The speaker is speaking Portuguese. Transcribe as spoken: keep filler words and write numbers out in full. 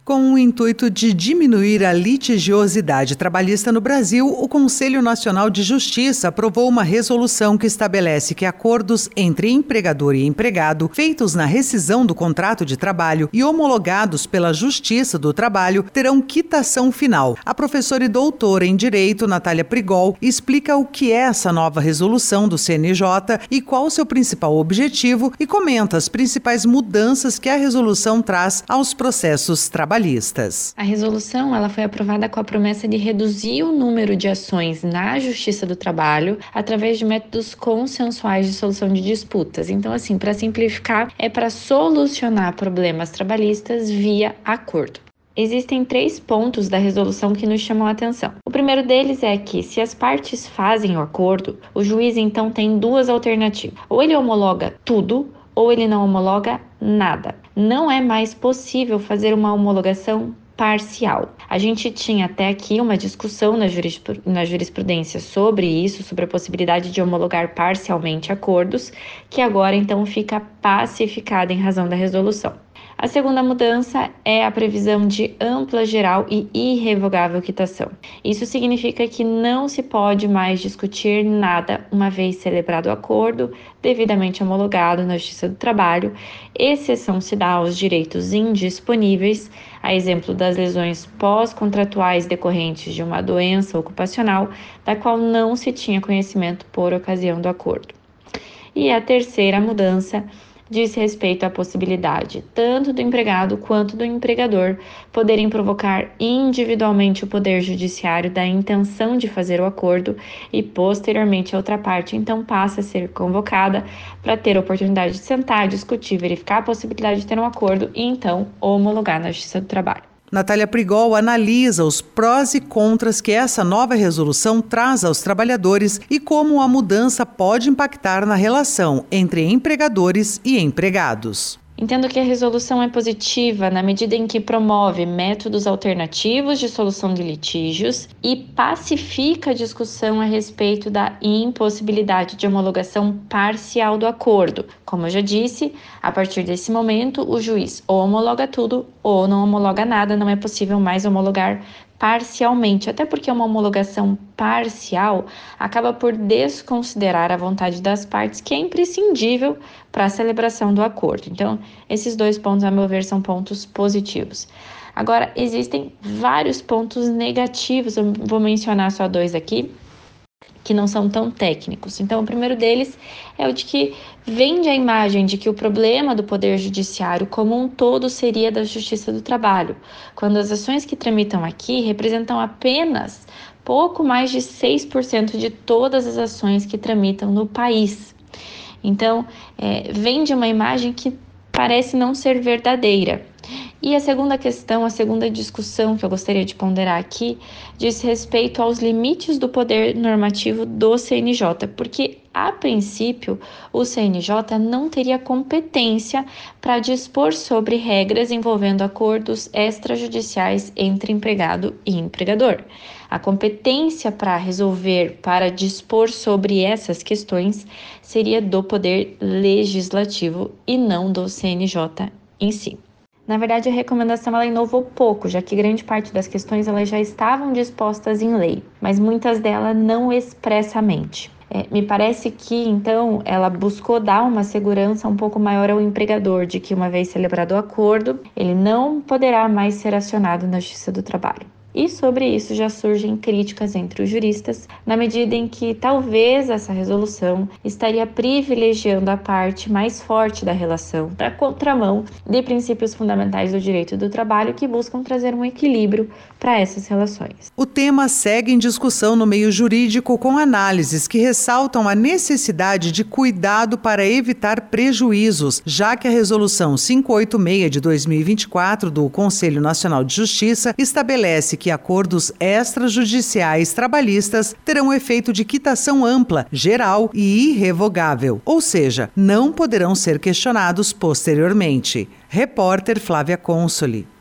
Com o intuito de diminuir a litigiosidade trabalhista no Brasil, o Conselho Nacional de Justiça aprovou uma resolução que estabelece que acordos entre empregador e empregado, feitos na rescisão do contrato de trabalho e homologados pela Justiça do Trabalho, terão quitação final. A professora e doutora em Direito, Natália Prigol, explica o que é essa nova resolução do C N J e qual o seu principal objetivo e comenta as principais mudanças que a resolução traz aos processos trabalhistas. A resolução ela foi aprovada com a promessa de reduzir o número de ações na Justiça do Trabalho através de métodos consensuais de solução de disputas. Então, assim, para simplificar, é para solucionar problemas trabalhistas via acordo. Existem três pontos da resolução que nos chamam a atenção. O primeiro deles é que, se as partes fazem o acordo, o juiz então tem duas alternativas. Ou ele homologa tudo, ou ele não homologa nada. Não é mais possível fazer uma homologação parcial. A gente tinha até aqui uma discussão na, jurispr- na jurisprudência sobre isso, sobre a possibilidade de homologar parcialmente acordos, que agora então fica pacificada em razão da resolução. A segunda mudança é a previsão de ampla, geral e irrevogável quitação. Isso significa que não se pode mais discutir nada uma vez celebrado o acordo, devidamente homologado na Justiça do Trabalho. Exceção se dá aos direitos indisponíveis, a exemplo das lesões pós-contratuais decorrentes de uma doença ocupacional, da qual não se tinha conhecimento por ocasião do acordo. E a terceira mudança diz respeito à possibilidade tanto do empregado quanto do empregador poderem provocar individualmente o Poder Judiciário da intenção de fazer o acordo e, posteriormente, a outra parte então passa a ser convocada para ter a oportunidade de sentar, discutir, verificar a possibilidade de ter um acordo e então homologar na Justiça do Trabalho. Natália Prigol analisa os prós e contras que essa nova resolução traz aos trabalhadores e como a mudança pode impactar na relação entre empregadores e empregados. Entendo que a resolução é positiva na medida em que promove métodos alternativos de solução de litígios e pacifica a discussão a respeito da impossibilidade de homologação parcial do acordo. Como eu já disse, a partir desse momento, o juiz ou homologa tudo ou não homologa nada, não é possível mais homologar parcialmente, até porque uma homologação parcial acaba por desconsiderar a vontade das partes, que é imprescindível para a celebração do acordo. Então, esses dois pontos, a meu ver, são pontos positivos. Agora, existem vários pontos negativos, eu vou mencionar só dois aqui, que não são tão técnicos. Então, o primeiro deles é o de que vende a imagem de que o problema do Poder Judiciário como um todo seria da Justiça do Trabalho, quando as ações que tramitam aqui representam apenas pouco mais de seis por cento de todas as ações que tramitam no país. Então, é, vende uma imagem que parece não ser verdadeira. E a segunda questão, a segunda discussão que eu gostaria de ponderar aqui, diz respeito aos limites do poder normativo do C N J, porque, a princípio, o C N J não teria competência para dispor sobre regras envolvendo acordos extrajudiciais entre empregado e empregador. A competência para resolver, para dispor sobre essas questões, seria do Poder Legislativo e não do C N J em si. Na verdade, a recomendação ela inovou pouco, já que grande parte das questões elas já estavam dispostas em lei, mas muitas delas não expressamente. É, me parece que, então, ela buscou dar uma segurança um pouco maior ao empregador, de que, uma vez celebrado o acordo, ele não poderá mais ser acionado na Justiça do Trabalho. E sobre isso já surgem críticas entre os juristas, na medida em que talvez essa resolução estaria privilegiando a parte mais forte da relação, para contramão de princípios fundamentais do direito do trabalho que buscam trazer um equilíbrio para essas relações. O tema segue em discussão no meio jurídico com análises que ressaltam a necessidade de cuidado para evitar prejuízos, já que a Resolução quinhentos e oitenta e seis de dois mil e vinte e quatro do Conselho Nacional de Justiça estabelece que acordos extrajudiciais trabalhistas terão efeito de quitação ampla, geral e irrevogável, ou seja, não poderão ser questionados posteriormente. Repórter Flávia Consoli.